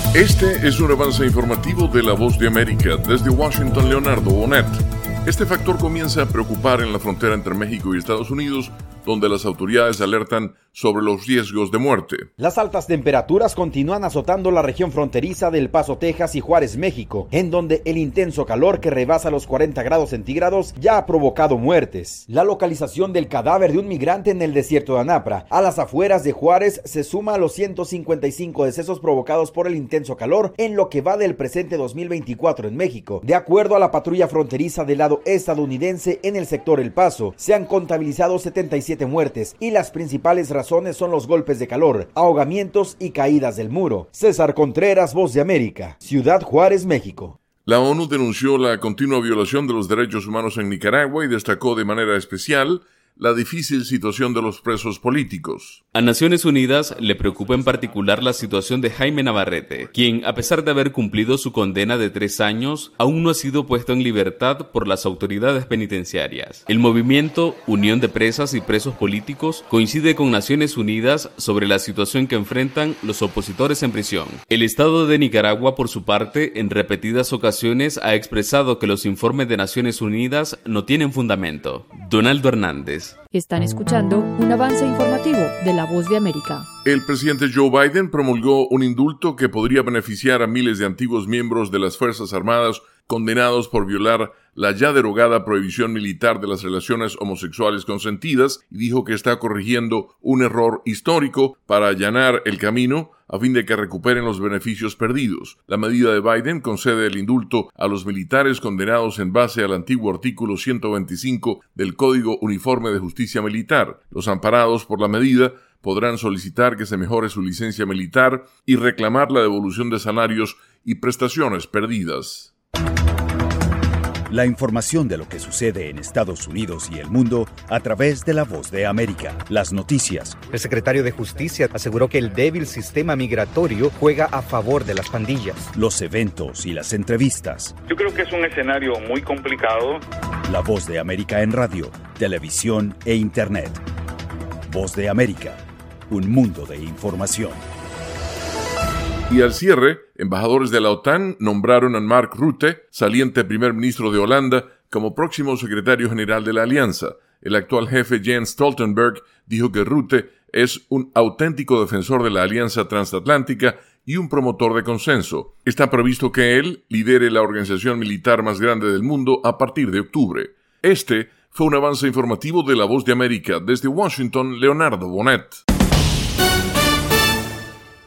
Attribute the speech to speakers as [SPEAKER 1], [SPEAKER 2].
[SPEAKER 1] Este es un avance informativo de La Voz de América. Desde Washington, Leonardo Bonet. Este factor comienza a preocupar en la frontera entre México y Estados Unidos, donde las autoridades alertan sobre los riesgos de muerte.
[SPEAKER 2] Las altas temperaturas continúan azotando la región fronteriza de El Paso, Texas y Juárez, México, en donde el intenso calor que rebasa los 40 grados centígrados ya ha provocado muertes. La localización del cadáver de un migrante en el desierto de Anapra, a las afueras de Juárez, se suma a los 155 decesos provocados por el intenso calor en lo que va del presente 2024 en México. De acuerdo a la patrulla fronteriza del lado estadounidense en el sector El Paso, se han contabilizado 77 muertes y las principales razones son los golpes de calor, ahogamientos y caídas del muro. César Contreras, Voz de América, Ciudad Juárez, México.
[SPEAKER 1] La ONU denunció la continua violación de los derechos humanos en Nicaragua y destacó de manera especial la difícil situación de los presos políticos.
[SPEAKER 3] A Naciones Unidas le preocupa en particular la situación de Jaime Navarrete, quien, a pesar de haber cumplido su condena de 3 años, aún no ha sido puesto en libertad por las autoridades penitenciarias. El movimiento Unión de Presas y Presos Políticos coincide con Naciones Unidas sobre la situación que enfrentan los opositores en prisión. El Estado de Nicaragua, por su parte, en repetidas ocasiones ha expresado que los informes de Naciones Unidas no tienen fundamento. Donaldo Hernández.
[SPEAKER 4] Están escuchando un avance informativo de La Voz de América.
[SPEAKER 1] El presidente Joe Biden promulgó un indulto que podría beneficiar a miles de antiguos miembros de las Fuerzas Armadas condenados por violar la ya derogada prohibición militar de las relaciones homosexuales consentidas, y dijo que está corrigiendo un error histórico para allanar el camino a fin de que recuperen los beneficios perdidos. La medida de Biden concede el indulto a los militares condenados en base al antiguo artículo 125 del Código Uniforme de Justicia Militar. Los amparados por la medida podrán solicitar que se mejore su licencia militar y reclamar la devolución de salarios y prestaciones perdidas.
[SPEAKER 5] La información de lo que sucede en Estados Unidos y el mundo a través de La Voz de América. Las noticias.
[SPEAKER 6] El secretario de Justicia aseguró que el débil sistema migratorio juega a favor de las pandillas.
[SPEAKER 5] Los eventos y las entrevistas.
[SPEAKER 7] Yo creo que es un escenario muy complicado.
[SPEAKER 5] La Voz de América en radio, televisión e internet. Voz de América, un mundo de información.
[SPEAKER 1] Y al cierre, embajadores de la OTAN nombraron a Mark Rutte, saliente primer ministro de Holanda, como próximo secretario general de la alianza. El actual jefe Jens Stoltenberg dijo que Rutte es un auténtico defensor de la alianza transatlántica y un promotor de consenso. Está previsto que él lidere la organización militar más grande del mundo a partir de octubre. Este fue un avance informativo de La Voz de América. Desde Washington, Leonardo Bonet.